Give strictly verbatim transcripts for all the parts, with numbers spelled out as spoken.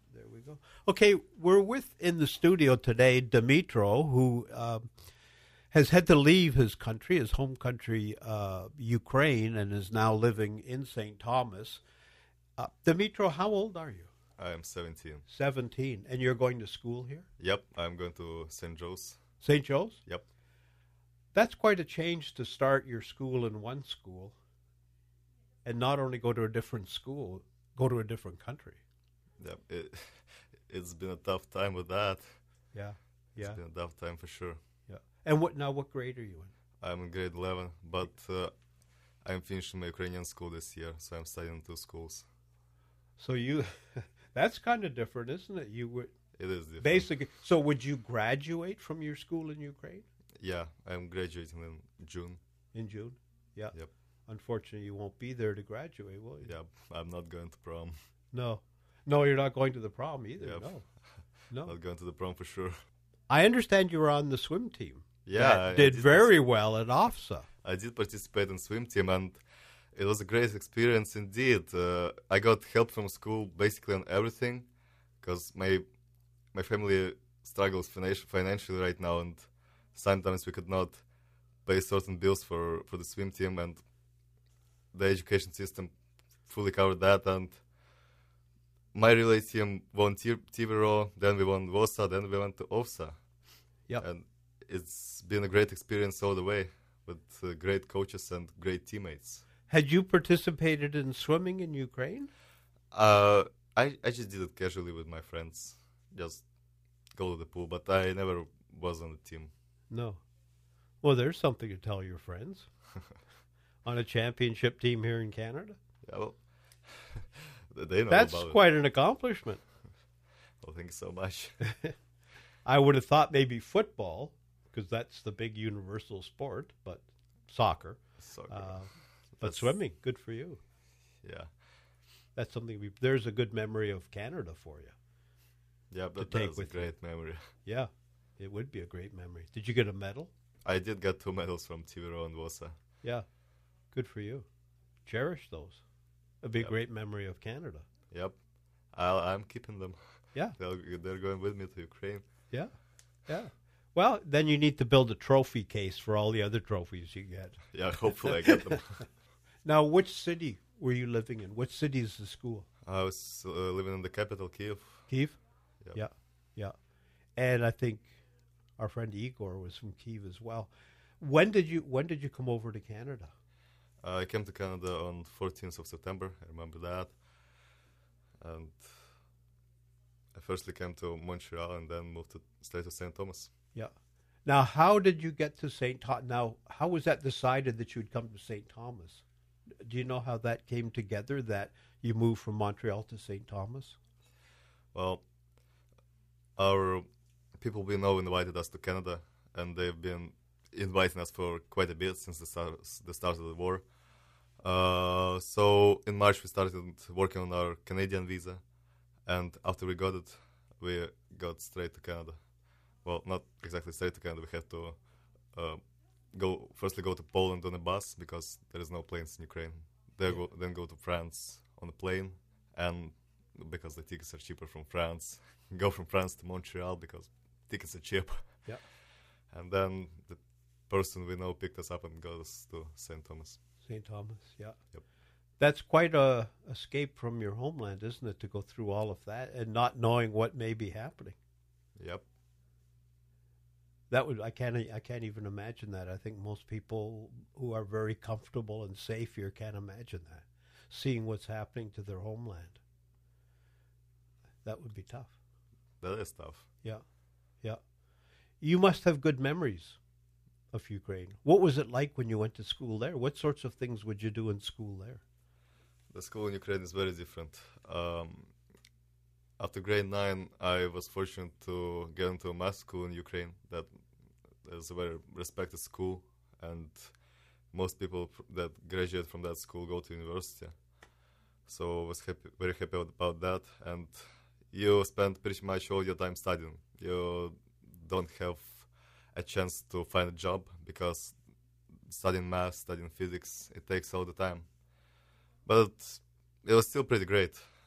There we go. Okay, we're with in the studio today Dimitro, who uh, has had to leave his country, his home country, uh, Ukraine, and is now living in Saint Thomas. Uh, Dimitro, how old are you? I am seventeen. seventeen. And you're going to school here? Yep, I'm going to Saint Joe's. Saint Joe's? Yep. That's quite a change to start your school in one school and not only go to a different school, go to a different country. Yep, it, it's been a tough time with that. Yeah, yeah. It's been a tough time for sure. Yeah. And what now, what grade are you in? I'm in grade eleven, but uh, I'm finishing my Ukrainian school this year, so I'm studying two schools. So you, that's kind of different, isn't it? You would It is different. basically. So would you graduate from your school in Ukraine Yeah, I'm graduating in June. in June? Yeah. Yep. Unfortunately, you won't be there to graduate, will you? Yep, I'm not going to prom. No, no, you're not going to the prom either. Yep. No, no. Not going to the prom for sure. I understand you were on the swim team. Yeah, that I- I did did very well at O F S A. I did participate in swim team, and it was a great experience indeed. Uh, I got help from school basically on everything, because my my family struggles finan- financially right now, and sometimes we could not pay certain bills for, for the swim team, and the education system fully covered that. And my relay team won T- Tivero, then we won VOSA, then we went to O F S A. Yep. And it's been a great experience all the way with uh, great coaches and great teammates. Had you participated in swimming in Ukraine? Uh, I, I just did it casually with my friends, just go to the pool, but I never was on the team. No. Well, there's something to tell your friends. On a championship team here in Canada? Yeah, well, they know That's about quite an accomplishment. it. Well, thank you so much. I would have thought maybe football, because that's the big universal sport, but soccer. Soccer. Uh, but That's- swimming, good for you. Yeah, That's something we. There's a good memory of Canada for you. yeah, but take that's a with you. great memory. Yeah, it would be a great memory. Did you get a medal? I did get two medals from Tivero and VOSA. Yeah, good for you. Cherish those. It'd be Yep. a great memory of Canada. Yep, I'll, I'm keeping them. Yeah, They'll, they're going with me to Ukraine. yeah, yeah. Well, then you need to build a trophy case for all the other trophies you get. Yeah, hopefully I get them. Now, which city were you living in? Which city is the school? I was uh, living in the capital, Kiev. Kiev? Yep. Yeah, yeah. And I think our friend Igor was from Kiev as well. When did you When did you come over to Canada? Uh, I came to Canada on fourteenth of September. I remember that. And I firstly came to Montreal and then moved to straight to Saint Thomas. Yeah. Now, how did you get to Saint Thomas? Now, how was that decided that you'd come to Saint Thomas? Do you know how that came together, that you moved from Montreal to Saint Thomas? Well, our people we know invited us to Canada, and they've been inviting us for quite a bit since the start, the start of the war. Uh, so in March we started working on our Canadian visa, and after we got it, we got straight to Canada. Well, not exactly straight to Canada. We had to uh, go firstly go to Poland on a bus because there is no planes in Ukraine. Then go, then go to France on a plane, and because the tickets are cheaper from France, go from France to Montreal because tickets are cheap. Yeah. And then the person we know picked us up and got us to Saint Thomas. Saint Thomas, yeah. Yep. That's quite a escape from your homeland, isn't it, to go through all of that and not knowing what may be happening. Yep. That would I can't I can't even imagine that. I think most people who are very comfortable and safe here can't imagine that, seeing what's happening to their homeland. That would be tough. That is tough. Yeah, yeah. You must have good memories of Ukraine. What was it like when you went to school there? What sorts of things would you do in school there? The school in Ukraine is very different. Um, after grade nine, I was fortunate to get into a math school in Ukraine. That is a very respected school, and most people fr- that graduate from that school go to university. So I was happy, very happy about that. And you spend pretty much all your time studying. You don't have a chance to find a job because studying math, studying physics, it takes all the time. But it was still pretty great.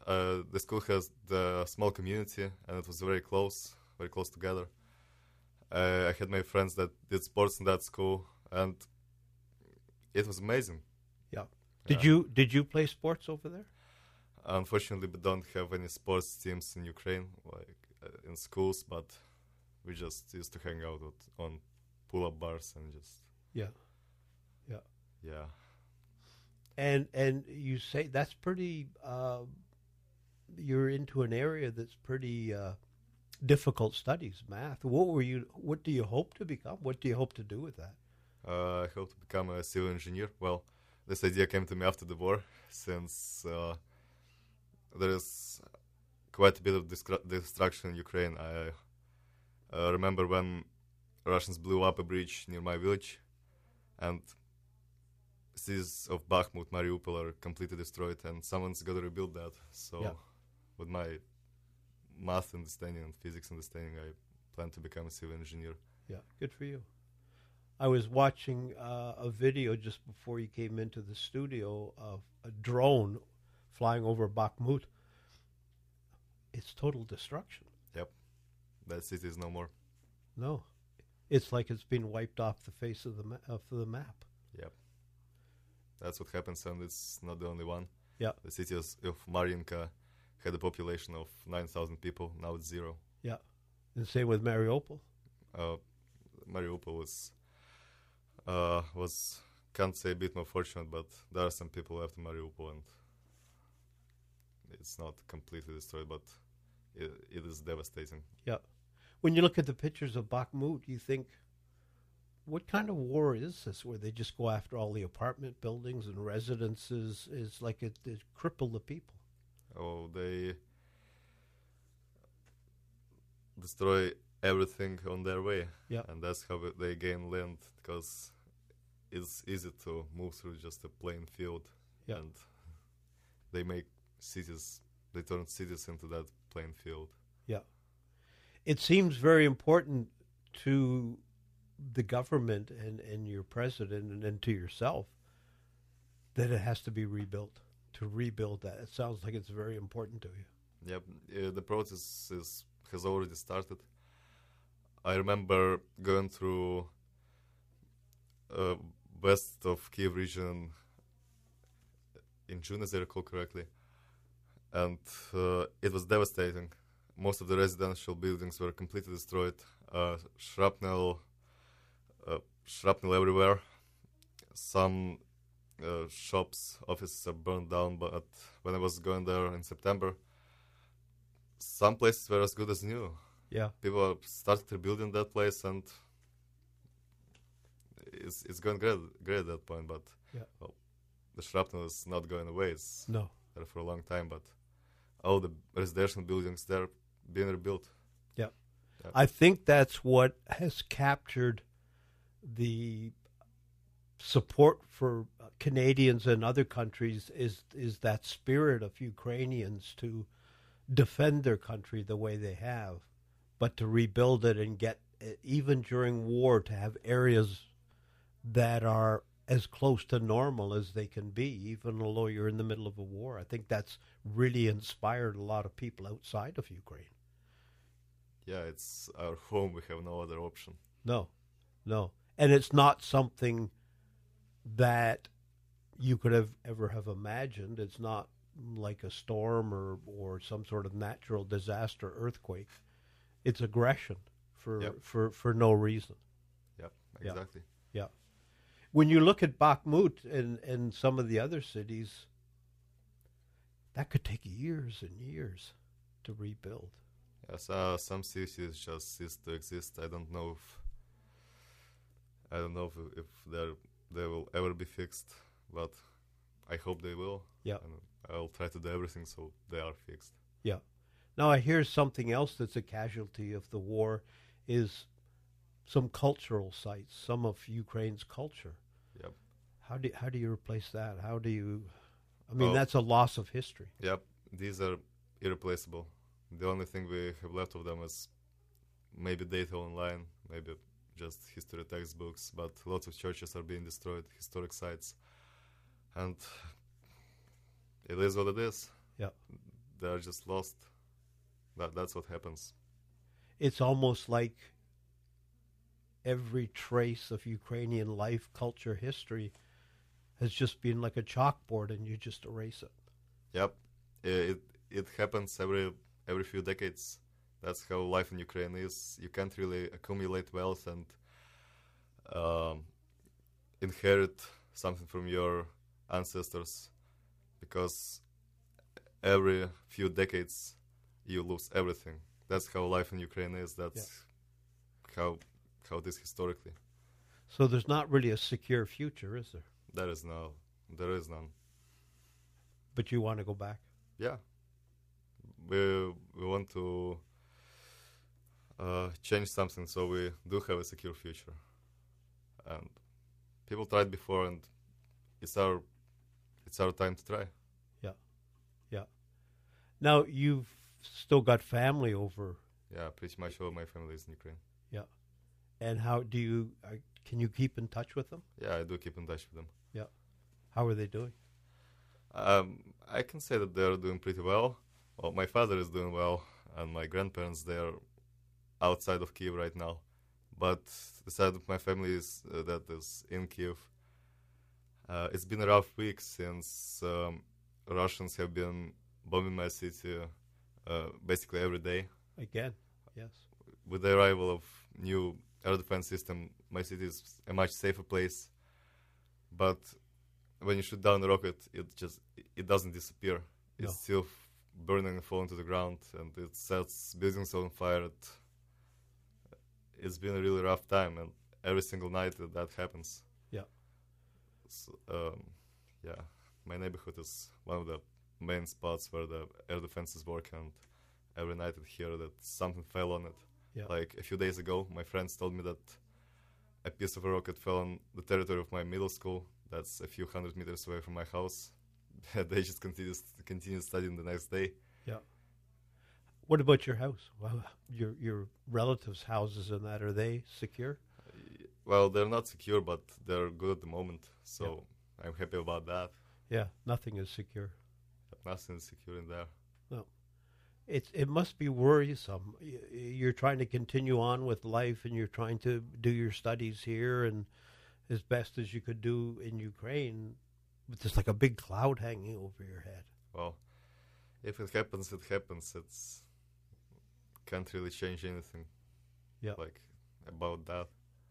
uh, the school has the small community, and it was very close, very close together. Uh, I had my friends that did sports in that school, and it was amazing. Yeah. Did Yeah. you did you play sports over there? Unfortunately, we don't have any sports teams in Ukraine, like uh, in schools, but we just used to hang out with, on pull-up bars and just Yeah. Yeah. yeah. And and you say that's pretty. Uh, you're into an area that's pretty uh, difficult studies, math. What were you? What do you hope to become? What do you hope to do with that? Uh, I hope to become a civil engineer. Well, this idea came to me after the war, since uh, there is quite a bit of distra- destruction in Ukraine. I uh, remember when Russians blew up a bridge near my village, and cities of Bakhmut, Mariupol are completely destroyed, and someone's got to rebuild that. So, Yeah. with my math understanding and physics understanding, I plan to become a civil engineer. Yeah, good for you. I was watching uh, a video just before you came into the studio of a drone flying over Bakhmut. It's total destruction. Yep, that city is no more. No, it's like it's been wiped off the face of the ma- of the map. Yep, that's what happens, and it's not the only one. Yeah, The city of Mariinka had a population of nine thousand people. Now it's zero. yeah. And same with Mariupol. Uh, Mariupol was uh, was can't say a bit more fortunate, but there are some people left in Mariupol, and it's not completely destroyed, but it, it is devastating. Yeah. When you look at the pictures of Bakhmut, you think, what kind of war is this where they just go after all the apartment buildings and residences? It's like it, it crippled the people. Oh, they destroy everything on their way. Yeah. And that's how they gain land, because it's easy to move through just a plain field. Yeah. And they make cities, they turn cities into that plain field. Yeah. It seems very important to the government and, and your president and, and to yourself that it has to be rebuilt, to rebuild that. It sounds like it's very important to you. Yep, uh, the process is, has already started. I remember going through uh, west of Kiev region in June, as I recall correctly, and uh, it was devastating. Most of the residential buildings were completely destroyed. Uh, shrapnel, uh, shrapnel everywhere. Some uh, shops, offices are burned down. But when I was going there in September, some places were as good as new. Yeah. People started rebuilding that place, and it's it's going great, great at that point. But Yeah. well, the shrapnel is not going away. It's No. there for a long time. But all the residential buildings there being rebuilt. Yeah. Yeah. I think that's what has captured the support for Canadians and other countries is is that spirit of Ukrainians to defend their country the way they have, but to rebuild it and get, even during war, to have areas that are as close to normal as they can be, even though you're in the middle of a war. I think that's really inspired a lot of people outside of Ukraine. Yeah, it's our home. We have no other option. No, no. And it's not something that you could have ever have imagined. It's not like a storm or, or some sort of natural disaster, earthquake. It's aggression for Yep. for, for no reason. Yep, Yeah. exactly. Yeah. When you look at Bakhmut and, and some of the other cities, that could take years and years to rebuild. Yes, uh, some cities just cease to exist. I don't know if I don't know if if they they will ever be fixed, but I hope they will. Yeah. And I'll try to do everything so they are fixed. Yeah. Now I hear something else that's a casualty of the war is some cultural sites, some of Ukraine's culture. Yep. How do how do you replace that? How do you? I mean, Oh. that's a loss of history. Yep, these are irreplaceable. The only thing we have left of them is maybe data online, maybe just history textbooks, but lots of churches are being destroyed, historic sites. And it is what it is. Yeah. they are just lost. That that's what happens. It's almost like every trace of Ukrainian life, culture, history has just been like a chalkboard, and you just erase it. Yep, it it happens every every few decades. That's how life in Ukraine is. You can't really accumulate wealth and um, inherit something from your ancestors, because every few decades you lose everything. That's how life in Ukraine is. That's yeah. how how it is historically. So there's not really a secure future, is there? There is no, there is none. But you want to go back? Yeah, we we want to uh, change something so we do have a secure future. And people tried before, and it's our it's our time to try. Yeah, yeah. Now you've still got family over. Yeah, pretty much all my family is in Ukraine. Yeah, and how do you? Uh, can you keep in touch with them? Yeah, I do keep in touch with them. Yeah, how are they doing? Um, I can say that they are doing pretty well. Well, my father is doing well, and my grandparents, they are outside of Kiev right now. But the side of my family is uh, that is in Kiev. Uh, it's been a rough week since um, Russians have been bombing my city uh, basically every day. Again, yes. With the arrival of new air defense system, my city is a much safer place. But when you shoot down a rocket, it just it doesn't disappear. No. It's still f- burning and falling to the ground, and it sets buildings on fire. It, it's been a really rough time, and every single night that, that happens. Yeah. So, um, yeah, my neighborhood is one of the main spots where the air defenses work, and every night I hear that something fell on it. Yeah. Like a few days ago, my friends told me that a piece of a rocket fell on the territory of my middle school. That's a few hundred meters away from my house. They just continue continue studying the next day. Yeah. What about your house? Well, your your relatives' houses and that, are they secure? Well, they're not secure, but they're good at the moment. So yeah. I'm happy about that. Yeah, nothing is secure. Nothing is secure in there. No. It's it must be worrisome. You're trying to continue on with life, and you're trying to do your studies here, and as best as you could do in Ukraine, but there's like a big cloud hanging over your head. Well, if it happens, it happens. It's can't really change anything. Yeah. Like about that.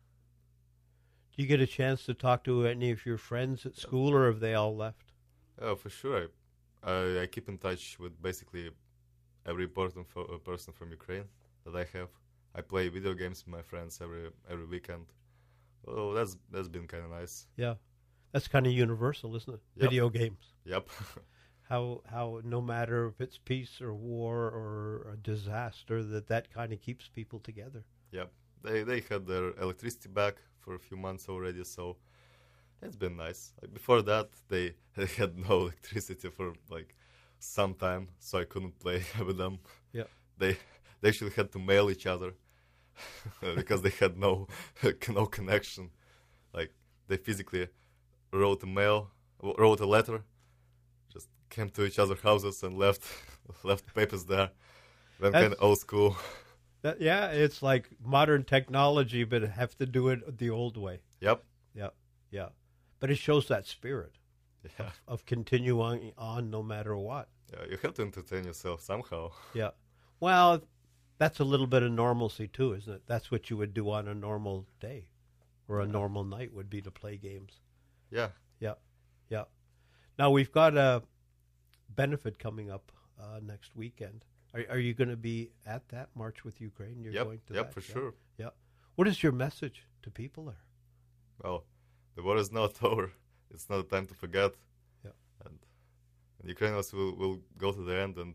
Do you get a chance to talk to any of your friends at school, or have they all left? Oh, for sure. I I, I keep in touch with basically every important fo- uh, person from Ukraine that I have. I play video games with my friends every every weekend. Oh, that's that's been kind of nice. Yeah, that's kind of universal, isn't it? Yep. Video games. Yep. how how no matter if it's peace or war or a disaster, that that kind of keeps people together. Yep. They they had their electricity back for a few months already, so it's been nice. Like before that, they, they had no electricity for like some time, so I couldn't play with them. Yeah. They they actually had to mail each other because they had no no connection. Like they physically wrote a mail, wrote a letter, just came to each other's houses and left left papers there. Then kind of old school. That, yeah, it's like modern technology, but have to do it the old way. Yep. Yeah, yeah. But it shows that spirit yeah. of, of continuing on no matter what. Yeah, you have to entertain yourself somehow. Yeah. Well, that's a little bit of normalcy too, isn't it? That's what you would do on a normal day, or a yeah. normal night would be to play games. Yeah. Yeah, yeah. Now we've got a benefit coming up uh, next weekend. Are, are you going to be at that March with Ukraine? You're yep, going to yep, that? for yeah? sure. Yeah. What is your message to people there? Well, the war is not over. It's not a time to forget. Yeah. And, and Ukrainians will, will go to the end, and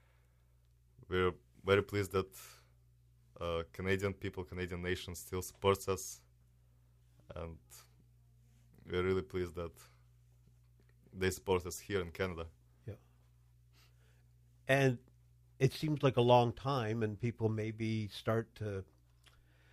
we're very pleased that uh, Canadian people, Canadian nation still supports us. And we're really pleased that they support us here in Canada. Yeah. And it seems like a long time, and people maybe start to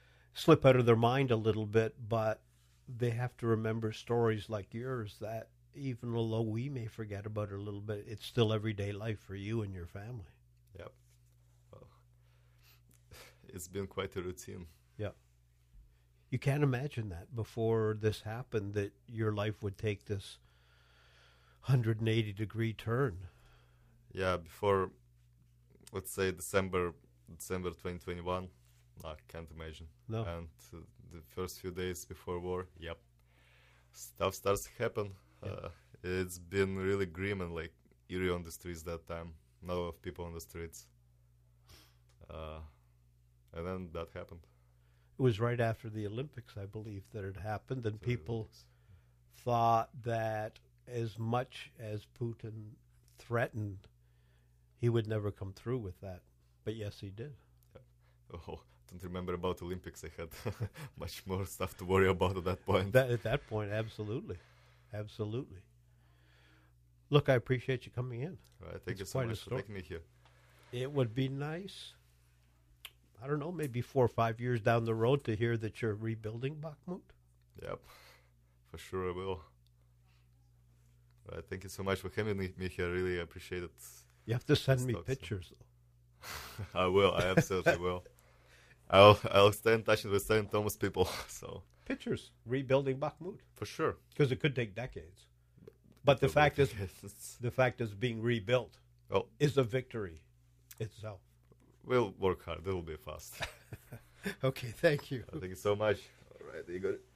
slip out of their mind a little bit, but they have to remember stories like yours that even although we may forget about it a little bit, it's still everyday life for you and your family. Yep. Well, it's been quite a routine. Yeah. You can't imagine that before this happened, that your life would take this one hundred eighty degree turn. Yeah, before, let's say, December December twenty twenty-one, I can't imagine. No. And uh, the first few days before war, yep, stuff starts to happen. Yeah. Uh, it's been really grim and like eerie on the streets that time. Not a lot of people on the streets. Uh, and then that happened. It was right after the Olympics, I believe, that it happened, and So people it was- thought that as much as Putin threatened, he would never come through with that. But yes, he did. Oh, don't remember about Olympics. I had much more stuff to worry about at that point. That, at that point, absolutely. Absolutely. Look, I appreciate you coming in. Right, thank It's you so quite a much for story. taking me here. It would be nice, I don't know, maybe four or five years down the road to hear that you're rebuilding Bakhmut. Yep, for sure I will. Right, thank you so much for having me me here. I really appreciate it. You have to send Let's me talk soon. pictures, though. I will. I absolutely will. I'll I'll stay in touch with Saint Thomas people. So Pictures, rebuilding Bakhmut. for sure. Because it could take decades. But the But fact is, it's- the fact is being rebuilt well, is a victory itself. we'll work hard. It will be fast. Okay, thank you. Thank you so much. All right, Igor.